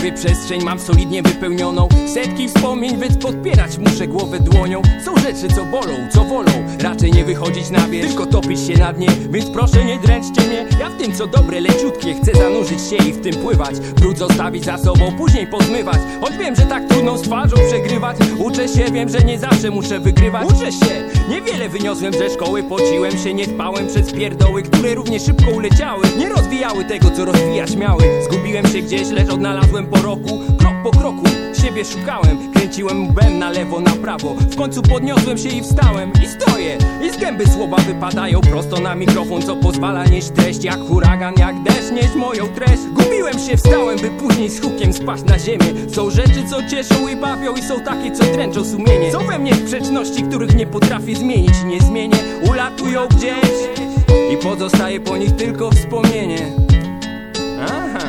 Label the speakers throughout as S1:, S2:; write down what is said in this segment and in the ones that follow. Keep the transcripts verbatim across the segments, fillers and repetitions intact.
S1: głowie przestrzeń mam solidnie wypełnioną. Setki wspomnień, więc podpierać muszę głowę dłonią. Są rzeczy co bolą, co wolą raczej nie wychodzić na wierzch, tylko topić się na dnie. Więc proszę nie dręczcie mnie, ja w tym co dobre, leciutkie chcę zanurzyć się i w tym pływać. Brud zostawić za sobą, później pozmywać. Choć wiem, że tak trudną z twarzą przegrywać. Uczę się, wiem, że nie zawsze muszę wygrywać. Uczę się, niewiele wyniosłem ze szkoły. Pociłem się, nie spałem przez pierdoły, które równie szybko uleciały. Nie rozwijały tego, co rozwijać miały. Zgubiłem się gdzieś, lecz odnalazłem po roku. Krok po kroku siebie szukałem. Kręciłem łbem na lewo, na prawo. W końcu podniosłem się i wstałem. I stoję, i z gęby słowa wypadają prosto na mikrofon, co pozwala nieść treść. Jak huragan, jak deszcz, nieść moją treść. Gubiłem się, wstałem, by później z hukiem spaść na ziemię. Są rzeczy, co cieszą i bawią, i są takie, co dręczą sumienie. Są we mnie sprzeczności, których nie potrafię zmienić. Nie zmienię, ulatują gdzieś i pozostaje po nich tylko wspomnienie. Aha.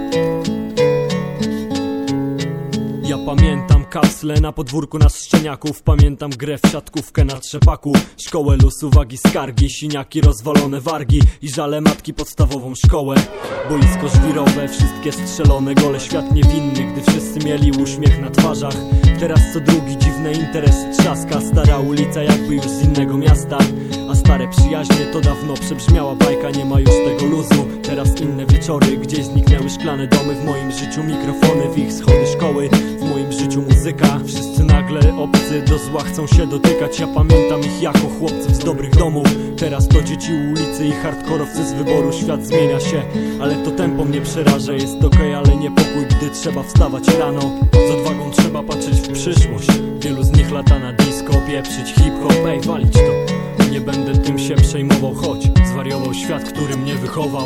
S2: Ja pamiętam kapsle na podwórku nas szczeniaków. Pamiętam grę w siatkówkę na trzepaku. Szkołę luz, uwagi, skargi, siniaki, rozwalone wargi i żale matki, podstawową szkołę. Boisko żwirowe, wszystkie strzelone gole. Świat niewinny, gdy wszyscy mieli uśmiech na twarzach. Teraz co drugi dziwne interesy trzaska. Stara ulica jakby już z innego miasta. A stare przyjaźnie to dawno przebrzmiała bajka. Nie ma już tego luzu, teraz inne wieczory. Gdzieś zniknęły szklane domy, w moim życiu mikrofony, w ich schody szkoły. W moim życiu muzyka, wszyscy nagle obcy do zła chcą się dotykać. Ja pamiętam ich jako chłopców z dobrych domów. Teraz to dzieci ulicy i hardkorowcy z wyboru. Świat zmienia się, ale to tempo mnie przeraża. Jest okej, okay, ale niepokój, gdy trzeba wstawać rano. Z odwagą trzeba patrzeć w przyszłość. Wielu z nich lata na disco, pieprzyć hip-hop, ej, walić to. Nie będę tym się przejmował, choć zwariował świat, który mnie wychował.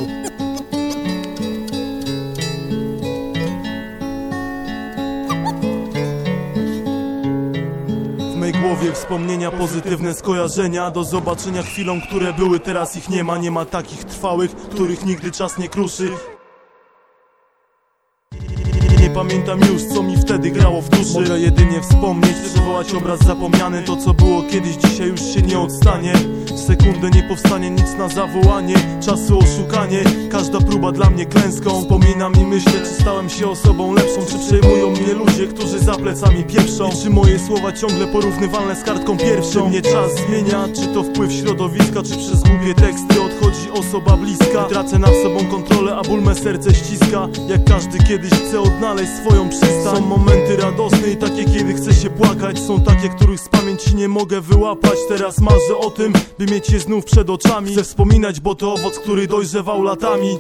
S3: W mej głowie wspomnienia, pozytywne skojarzenia. Do zobaczenia chwilom, które były, teraz ich nie ma. Nie ma takich trwałych, których nigdy czas nie kruszy. Nie pamiętam już, co mi wtedy grało w duszy. Mogę jedynie wspomnieć, przywołać obraz zapomniany. To co było kiedyś, dzisiaj już się nie odstanie. W sekundę nie powstanie nic na zawołanie. Czasu oszukanie, każda próba dla mnie klęską. Wspominam i myślę, czy stałem się osobą lepszą. Czy przejmują mnie ludzie, którzy za plecami pieprzą. I czy moje słowa ciągle porównywalne z kartką pierwszą. Czy mnie czas zmienia, czy to wpływ środowiska, czy przez głupie teksty odchodzi osoba bliska. Tracę nad sobą kontrolę, a ból me serce ściska. Jak każdy kiedyś chce odnaleźć swoją przystań. Są momenty radosne i takie, kiedy chce się płakać. Są takie, których z pamięci nie mogę wyłapać. Teraz marzę o tym, by mieć je znów przed oczami. Chcę wspominać, bo to owoc, który dojrzewał latami.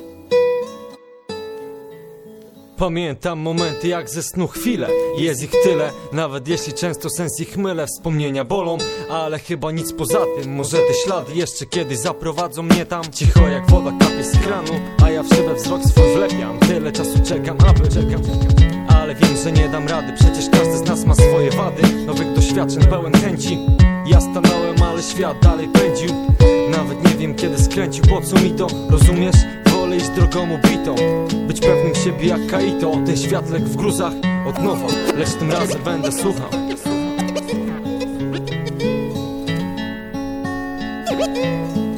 S4: Pamiętam momenty jak ze snu chwile. Jest ich tyle, nawet jeśli często sens ich mylę. Wspomnienia bolą, ale chyba nic poza tym. Może te ślady jeszcze kiedyś zaprowadzą mnie tam. Cicho jak woda kapie z kranu, a ja w szybę wzrok swój wlepiam. Tyle czasu czekam, aby czekam, ale wiem, że nie dam rady. Przecież każdy z nas ma swoje wady. Nowych doświadczeń pełen chęci. Ja stanąłem, ale świat dalej pędził. Nawet nie wiem kiedy skręcił, po co mi to, rozumiesz? Wolę iść drogą ubitą, być pewnym siebie jak Kaito. Ten światlek w gruzach od nowa, lecz tym razem będę słuchał.